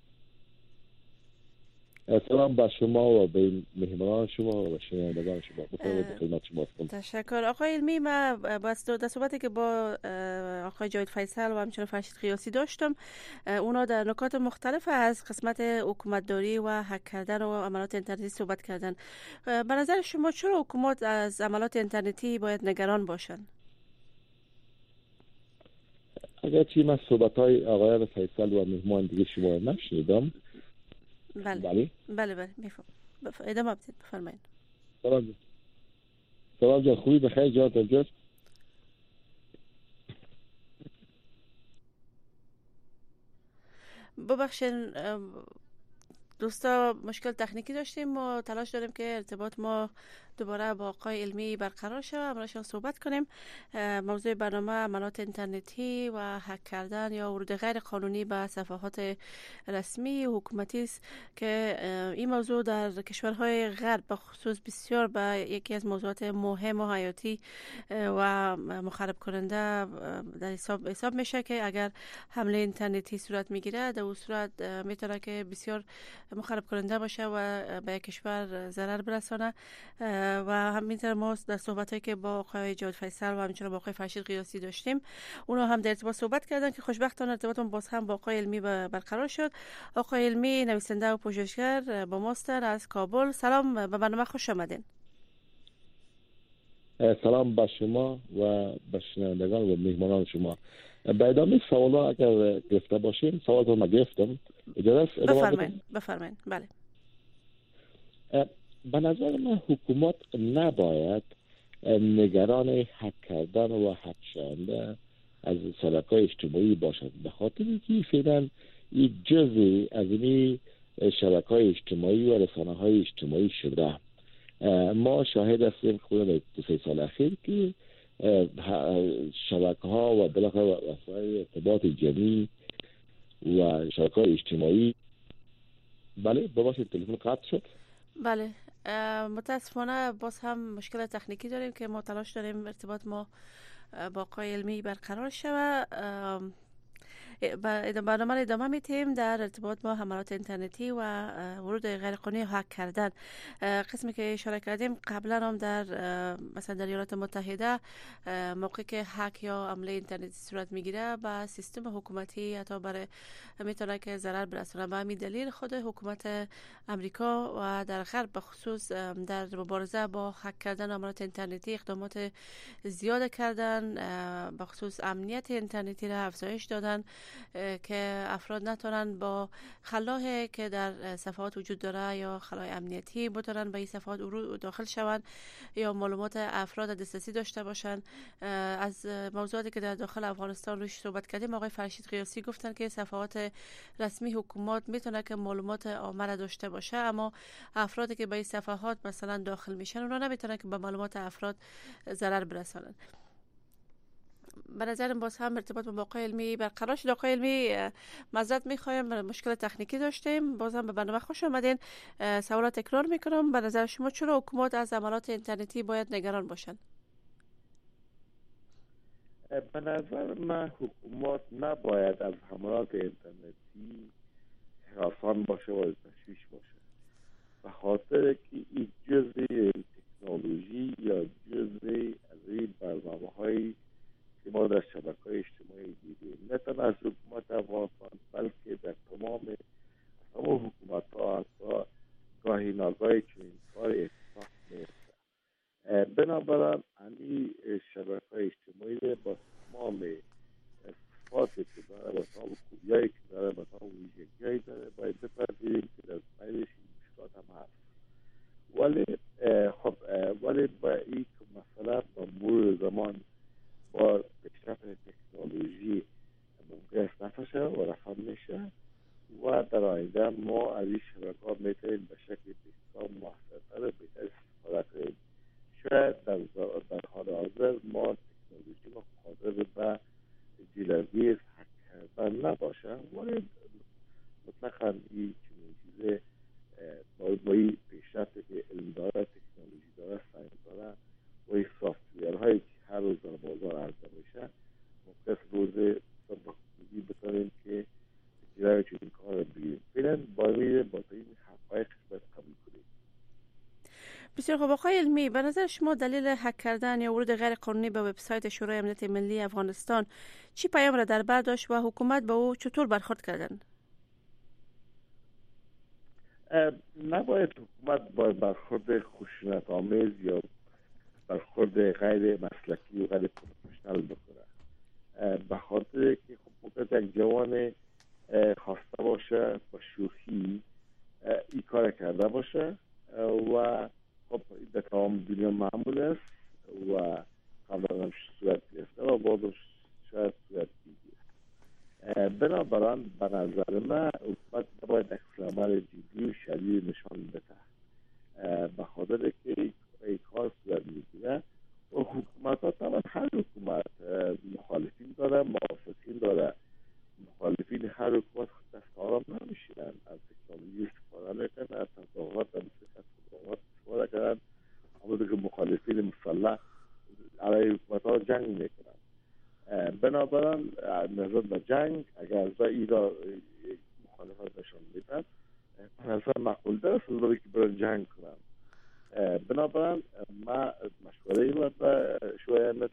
سلام به شما و به مهمانان شما و به شنوندگان شما. بفرمایید خدمت شما هستم. تشکر آقای علمی. من باز در صحبتی که با آقای جاوید فیصل و همچنین فرشید قیاسی داشتم، اونا در نکات مختلف از قسمت حکومتداری و هک کردن و عملات اینترنتی صحبت کردن. به نظر شما چرا حکومت از عملات اینترنتی باید نگران باشن؟ اگرچه من صحبت‌های آقای فیصل و مهمان دیگه شما نشنیدم. بله بله بله, بله. میفهم بف... ادامه بدید، بفرمایید. سلام سلام جان، خوبی؟ بخیر جان؟ تجربه ببخشید دوستا، مشکل تکنیکی داشتیم. ما تلاش داریم که ارتباط ما دوباره با آقای علمی برقرار شود، امروزشان صحبت کنیم. موضوع برنامه عملات اینترنتی و هک کردن یا ورود غیر قانونی به صفحات رسمی حکومتی است که این موضوع در کشورهای غرب به خصوص بسیار به یکی از موضوعات مهم و حیاتی و مخرب کننده در حساب حساب میشه که اگر حمله اینترنتی صورت میگیره، در اون صورت میتونه که بسیار مخرب کننده باشه و به کشور ضرر برسانه. و همینطور ما در صحبتایی که با آقای جاوید فیصل و همچنین با آقای فرشید قیاسی داشتیم، اونا هم در ارتباط صحبت کردن که خوشبختانه ارتباطمون باز هم با آقای علمی برقرار شد. آقای علمی نویسنده و پژوهشگر با ما هستند از کابل. سلام، به برنامه خوش آمدین. سلام به شما و به شنوندگان و مهمانان شما. به ادامه سوالا اگر گرفته باشیم، سوال رو من گرفتم. اجازه است بفرمایید. بفرمایید. بله. به نظر من حکومت نباید نگران هک کردن و هک شدن از شبکه‌های اجتماعی باشد، به خاطر اینکه فعلا این جزئی از این شبکه‌های اجتماعی و رسانه‌های اجتماعی شده. ما شاهد هستیم خود دو سه سال اخیر که شبکه‌ها و بالاخره وسایل ارتباط جمعی و شبکه‌های اجتماعی، بله ببخشید تلفن قطع شد. بله متاسفانه باز هم مشکل تکنیکی داریم که ما تلاش داریم ارتباط ما با آقای علمی برقرار شود. برنامه را ادامه میتیم در ارتباط با حملات اینترنتی و ورود غیر قانونی هک کردن. قسمی که اشاره کردیم قبلا هم در مثلا در ایالات متحده موقعی که هک یا حمله اینترنتی صورت میگیره با سیستم حکومتی حتی برای میتونه که ضرر برسونه. به همین دلیل خود حکومت امریکا و در غرب به خصوص در مبارزه با هک کردن حملات اینترنتی اقدامات زیاد کردن، به خصوص امنیت اینترنتی را افزایش دادن که افراد نتونن با خلاه که در صفحات وجود داره یا خلاه امنیتی بتونن به این صفحات داخل شون یا معلومات افراد دسترسی داشته باشن. از موضوعاتی که در داخل افغانستان روش صحبت کردیم، آقای فرشید قیاسی گفتن که صفحات رسمی حکومت میتونه که معلومات عامه داشته باشه، اما افرادی که به این صفحات مثلا داخل میشن اونا نمیتونن که به معلومات افراد ضرر برسونن. به نظرم باز هم ارتباط با آقای علمی برقرار شد. آقای علمی معذرت میخوایم، مشکل تکنیکی داشتیم. باز هم به برنامه خوش آمدین. سوالات تکرار میکنم. به نظر شما چرا حکومت از عملات اینترنتی باید نگران باشن؟ به نظر من حکومت نباید از حملات اینترنتی هراسان باشه و تشویش باشه، به خاطر که این جزئی تکنولوژی یا جزئی از این برنامه‌های که ما در شبکه‌های اجتماعی دیدیم، نه تنها از حکومت افغانستان بلکه در تمام تمام حکومت‌ها حتی گاهی ناگاهی چنین کار اتفاق میفته. بنابراین این شبکه‌های اجتماعی با مشکلاتی که داره و تمام خوبیایی که داره و تمام ویژگی‌هایی داره باید بپذیریم که در بینش این مشکلات هم هست. ولی خب ولی با این مثلا با مرور زمان با پیشرفت تکنولوژی ممکن است نفشه و رفع میشه و در آینده ما از این شبکه‌ها میتونیم به شکل بسیار موثرتر بهتر استفاده کنیم. شاید در در حال حاضر ما تکنولوژی ما قادر به جلوگیری از هک کردن نباشه، ولی مطلقاً این چنین چیزه با این پیشرفتی که علم داره، تکنولوژی داره، ساینس داره و این سافت‌ویرهایی که هر روز در بازار عرضه میشه ممکن است روز بخصوصی بتونیم که جلوی چنین کار رو بگیریم. فعلا باید با این حقایق باید قبول کنیم. بسیار خوب. آقای علمی، به نظر شما دلیل هک کردن یا ورود غیر قانونی به وبسایت شورای امنیت ملی افغانستان چی پیام را در بر داشت و حکومت به او چطور برخورد کردند؟ نباید حکومت با برخورد خشونت آمیز یا برخورد غیر مسلکی و غیر پروفشنال بکنه، به خاطر که خب ممکن یک جوان خواسته باشه با شوخی این کار کرده باشه و خب در تمام دنیا معمول است و قبلا هم صورت گرفته و بعدش شاید صورت بگیره. بنابراین به نظر من حکومت باید عکس‌العمل جدی و شدید نشان بده، به خاطر که این کار صورت میگیره و حکومت ها طبعا هر حکومت مخالفین داره، موافقین داره. مخالفین هر حکومت دست آرام نمیشینن، از تکنولوژی استفاده میکنن، از تظاهرات تظاهرات استفاده کنن، اما دیگه مخالفین مسلح علیه حکومت ها جنگ میکنن. بنابراین نظر به جنگ اگر از این را مخالفت نشان میدن نظر معقول دارست از برای که برن جنگ کنن. بنابراین ما مشوره رو به شورای امنیت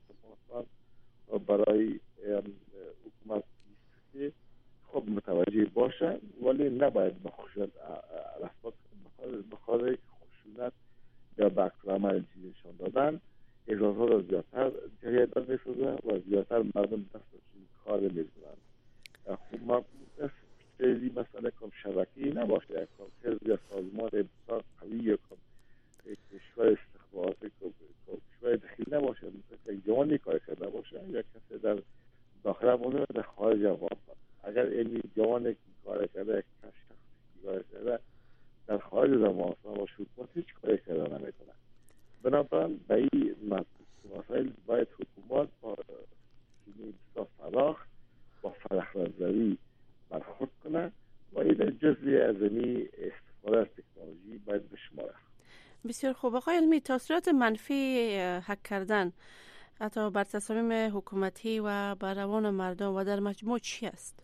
برای حکومت که خب متوجه باشن، ولی نباید به خشونت رفتار کنن، به خاطر خشونت یا به عکس‌العمل نشان دادن اجازه را زیادتر جریان می‌سازه و زیادتر مردم دستشون کار می‌کنن. خب ما خیلی مسئله کم شبکی نباشه، کم خیلی سازمان بسیار قوی یا کم کشور استخباراتی کشور دخیل نباشه، مثل یک جوانی کار کرده باشه یا کسی در داخل افغانستان در خارج افغانستان. اگر این جوانی که کار کرده یک شخصی کار کرده در خارج افغانستان و حکومت هیچ کاری کرده نمیتونه. بنابراین به این مسائل باید حکومت با بسیار فراخ با فرهنگ‌زایی برخورد کنه و این جزئی از این استفاده از تکنولوژی باید بشماره. بسیار خوب. آقای علمی، تاثیرات منفی هک کردن حتی بر تصامیم حکومتی و بر روان مردم و در مجموع چی است؟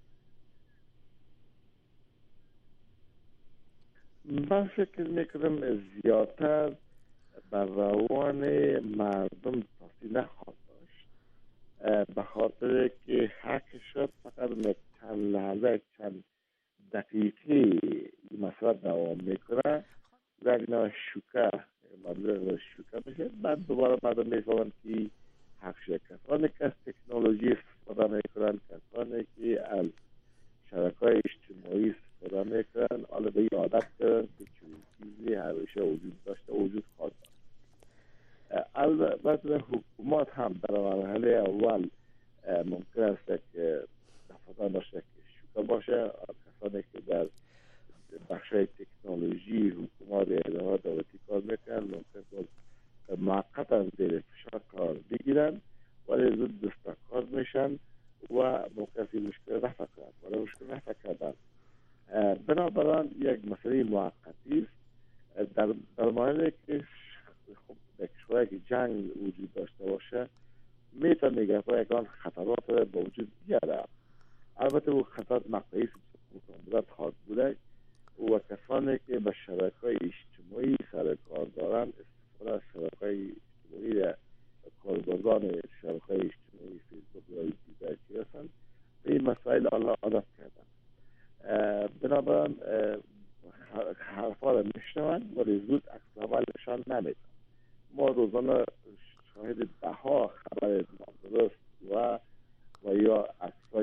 من فکر میکنم زیادتر بر روان مردم تاثیر نخواهد داشت، به خاطر که هک شد فقط چند لحظه چند دقیقه این مسئله دوام میکنه، یک نوع شوکه مبلغ شوکه میشه، بعد دوباره مردم میفهمند که حق شد. کسانی که از تکنولوژی استفاده میکنن، کسانی که از شبکه‌های اجتماعی استفاده میکنن، حالا به این عادت کردن که چنین چیزی همیشه وجود داشته وجود خواهد داشت. البته حکومت هم در مرحله اول ممکن است که دفعه باشه که شوکه باشه، کسانی که در بخشای تکنولوژی حکومت اداره دولتی کار میکنن ممکن بود موقتا زیر فشار کار بگیرن ولی زود دستکار میشن و ممکن این مشکل رفع کرد ولی مشکل رفع کردن. بنابراین یک مسئله موقتی است. در در مورد که خب در کشوری که جنگ وجود داشته باشه میتونه نگهداری یکان خطرات با وجود بیاره. البته او خطرات مقطعی است خواهد بوده و کسانی که به شبکه‌های اجتماعی سر کار دارند استفاده از شبکه‌های اجتماعی کاربران شبکه‌های اجتماعی فیسبوک و یوتیوب که هستند به این مسائل آنها عادت کردن. بنابراین حرفا را میشنوند ولی زود عکس‌العملشان نمیدن. ما روزانه شاهد ده‌ها خبر نادرست و و یا عکس‌های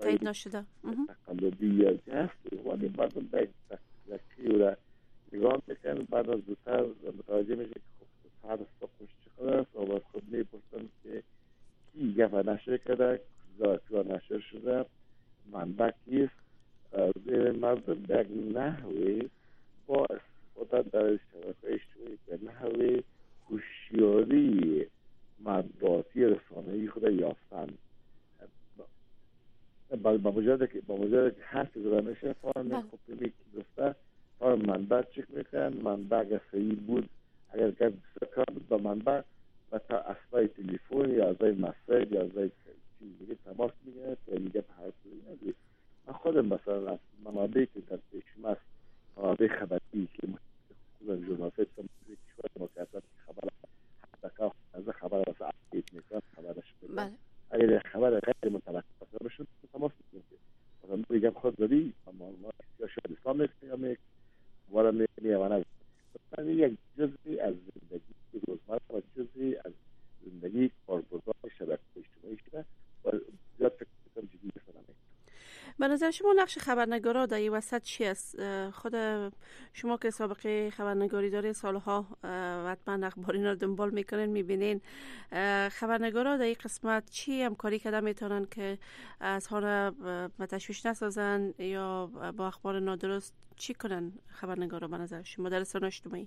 تایید نشده تقلبی یا هست ولی مردم به تقلبی و نگاه میکنن بعد از زودتر متوجه میشه که خب ساعت صبحش چقدر است و باید خود میپرسن که کی گفت نشر کرده کجا نشر شده منبع کیست مردم به یک نحوی با استفاده در شبکه اجتماعی به نحوی هوشیاری مطبوعاتی رسانه‌ای خود یافتن با مجرد که با مجرد که حرف زده میشه فارم خب میگه گفته فارم منبع چک میکنن منبع اگر صحیح بود اگر گفت بسیار بود با منبع و تا اصلای تلفن یا ازای مسیج یا ازای چیز دیگه تماس میگیره که میگه به هر صورت من خودم مثلا از منابعی که در پیشم است منابع خبری که خودم ژورنالیست هم کشور ما کردم خبر حتی از خبر از اپدیت میکنم خبرش میکنم اگر خبر غیر متوقع بشه تماس میکنم مثلا میگم خود داری اما یا شاید اسلام یا میک وارا میوانه مثلا یک جزئی از زندگی روزمره و جزئی از زندگی کاربردار شبکه اجتماعی شده و زیاد فکر میکنم جدی مثلا به نظر شما نقش خبرنگارا در این وسط چی است؟ خود شما که سابقه خبرنگاری دارین سالها و حتما اخبارین رو دنبال میکنین میبینین خبرنگارا در این قسمت چی همکاری کرده میتونن که از ها رو تشویش نسازن یا با اخبار نادرست چی کنن خبرنگارا به نظر شما در رسانه‌های اجتماعی؟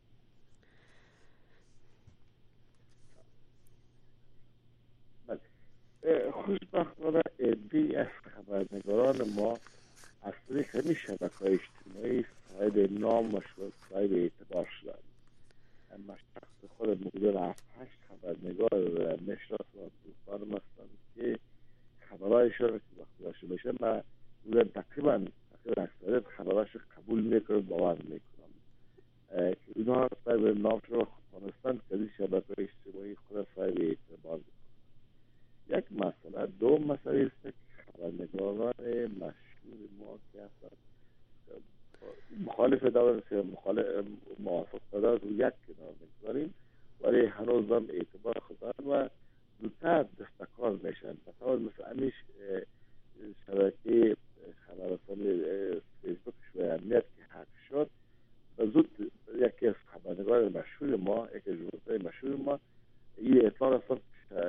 خوشبختانه عده‌ای از خبرنگاران ما از طریق همین شبکه‌های اجتماعی صاحب نام و صاحب اعتبار شدند. من شخص خود موجود هفت هشت خبرنگار میشناسم و دوستانم هستند که خبرهایشان که وقتی داشته بشه من تقریبا تقریبا اکثریت خبرهاش قبول میکنم باور میکنم که اینها صاحب نام شده و خودتانستند که این شبکه‌های اجتماعی خود صاحب اعتبار یک مسئله دو مسئله است که خبرنگاران مشهور ما که هستند مخالف دارند مخالف موافق دارند و یک کنار میگذاریم ولی هنوز هم اعتبار خود دارند و زودتر دستکار میشن مثلا مثل امیش شبکه خبررسانی فیسبوک شوی امنیت که حق شد و زود یکی از خبرنگار مشهور ما یکی از ژورنالیست‌های مشهور ما این اطلاع رساند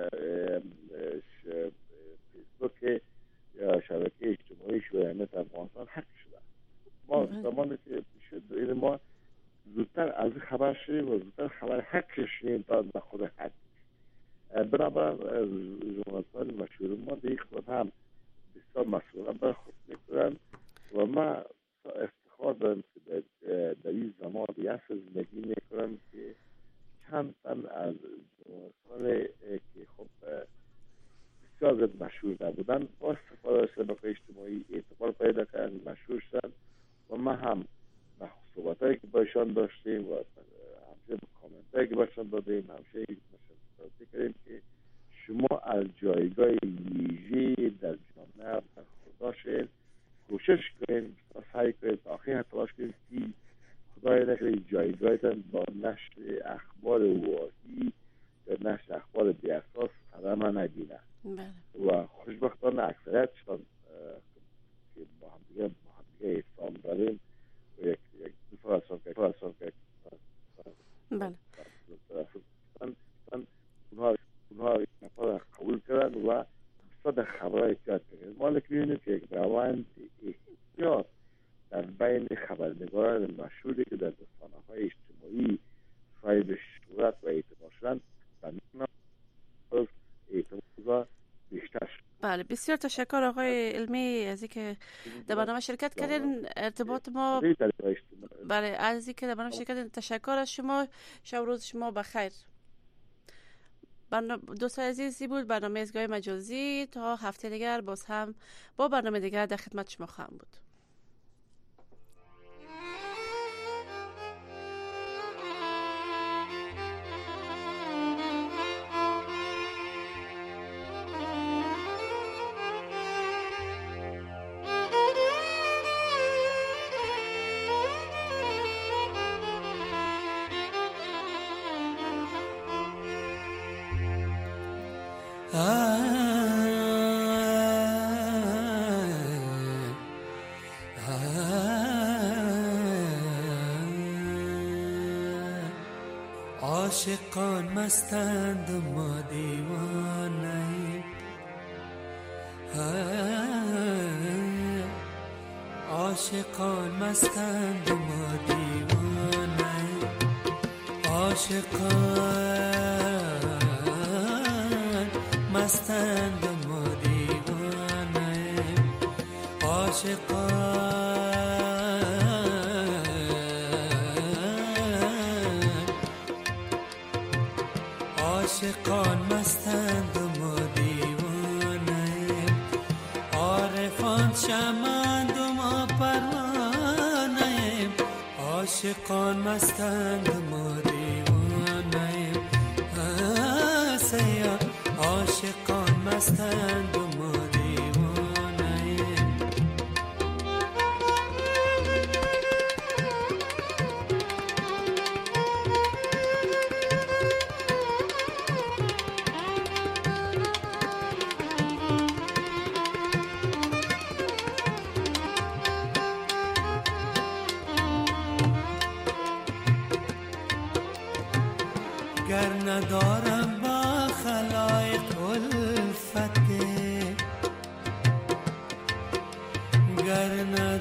فیسبوک یا شبکه اجتماعی شوی امنیت افغانستان حق شده ما زمانی که شد این ما زودتر از خبر شدیم و زودتر خبر حق شدیم تا به خود حق بنابراین ژورنالیستان مشهور ما به این خود هم بسیار مسئولان برخورد میکنن و ما افتخار دارم که در این زمان یه زندگی میکنم که چند تن از ژورنالیستان که خب بسیار زیاد مشهور نبودن با استفاده از شبکه اجتماعی اعتبار پیدا کردن مشهور شدن و ما هم صحبت هایی که باشان داشتیم و همچنین کامنت هایی که باشان دادیم همچنین مشاهده کردیم که شما از جایگاه ویژه در جامعه برخوردار کوشش کنید و سعی کنید آخری تلاش کنید که خدای نکنه جایگاهتان با نشر اخبار واهی یا نشر اخبار بی اساس قدم نگیره و خوشبختانه اکثریتشان که با هم دیگه با هم دیگه احترام داریم و یک یک دو هستن که دو هستن که بله اونها اونها این قبول کردن و صد خبرهای ایجاد کردن ما می‌بینیم که یک روند احتیاط در بین خبرنگاران مشهوری که در رسانه‌های اجتماعی صاحب شهرت و اعتبار شدن و از اعتبار بیشتر شد. بله بسیار تشکر آقای علمی از اینکه در برنامه شرکت کردین. ارتباط ما بله از اینکه در برنامه شرکت کردین تشکر از شما. شب روز شما بخیر. دوستان عزیزی بود برنامه ایستگاه مجازی. تا هفته دیگر باز هم با برنامه دیگر در خدمت شما خواهم بود. ah عاشقان مستند و ما دیوانه، عاشقان مستند و ما دیوانه، عاشقان مستند و ما دیوانه، عاشقان عاشقان مستند و ما دیوانه، عارفان شمند و ما پروانه، عاشقان مستند و ما دیوانه، سیا عاشقان مستند و ما دیوانه. گر ندارم با خلایق الفته، گر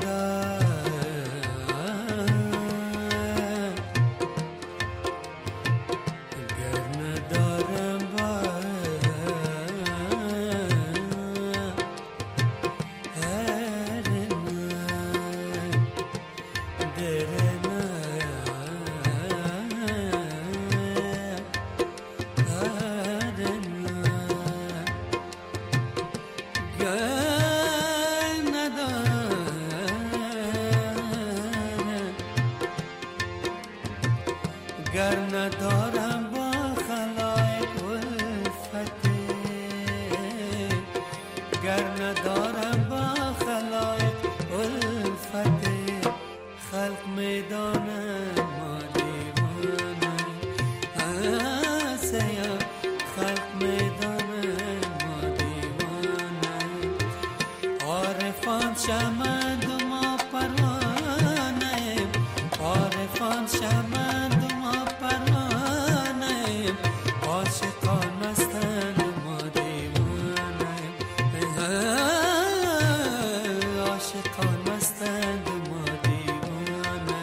ندارم گر ندارم با گر ندارم با خلایق الفته، گر ندارم با خلایق الفته، خلق میدانم ما دیوانه، سیا خلق میدانم ما دیوانه، عارفان شمند و ما پروانه، عارفان شمند عاشقان مستند و ما دیوانه، عاشقان مستند و ما دیوانه.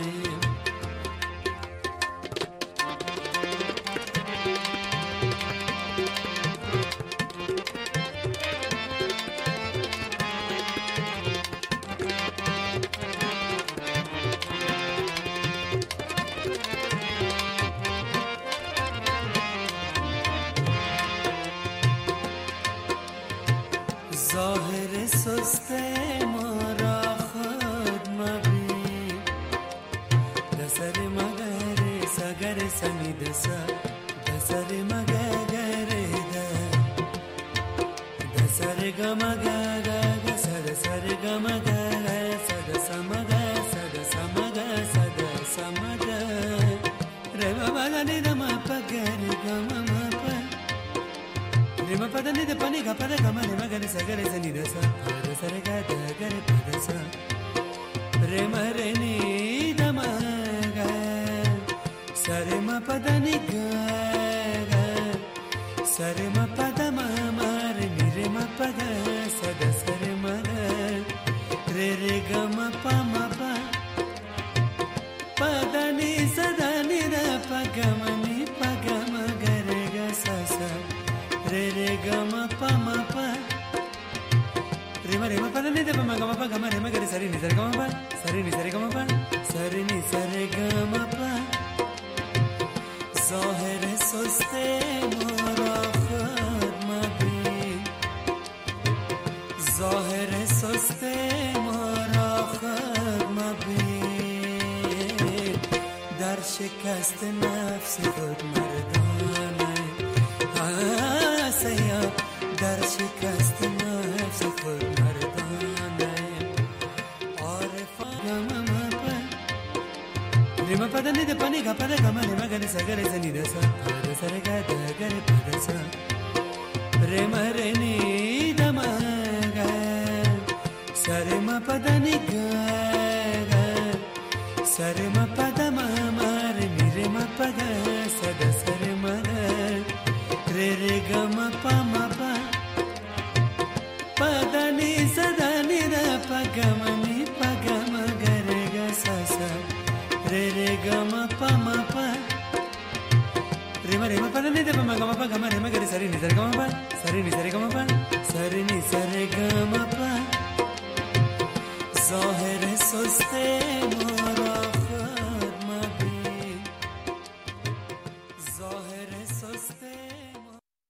ظاهر سست ما را خود مبین، دسر مگر سگر سمید سر، دسر مگر ده، دسر گمگر دسر سر گمگر سد سمگر سد سمگر سد سمگر روا بدنی دم پگر گم مپر Rima pada ni de pani ga pada ga mane magare sagare sani da sa pada sare ga da gare pada sa Rima re ni da ma ga sare ma pada ni ga ga sare ma pada ma ma re ni re ma pada sa da sare ma re re ga ma pa ma pa pada ni sa da ni da pa ga ma ni pa ga ma ga re ga sa sa re re ga ma pa ma pa re ma re ma pa ni de pa ma ga ma pa ga ma re ma ga re sa re ni sa re ga ma pa sa re ni sa re ga ma pa sa re ni sa re ga ma pa ظاهر سست ما را خود مبین ظاهر سست ما را خود مبین در شکست نفس خود مردانه سیا در شکست نفس خود مردانه عارفان Rima pada ni de pani ga pada ga ma re ma ga re sa ga re sa ni da sa pada sa re ga da ga re pada sa re ma re ni da ma ga sa re ma pada ni ga ga sa re ma pada ma ma re ni re ma pa ga sa da sada sare mada re re ga ma pa ma pa pa da ni sada ni da pa ga ma ni pa ga ma ga re ga sa sa re re ga ma pa ma pa re ma re ma pa ni da pa ma ga ma pa ga ma re ma ga re sari ni sari ga ma pa sari ni sari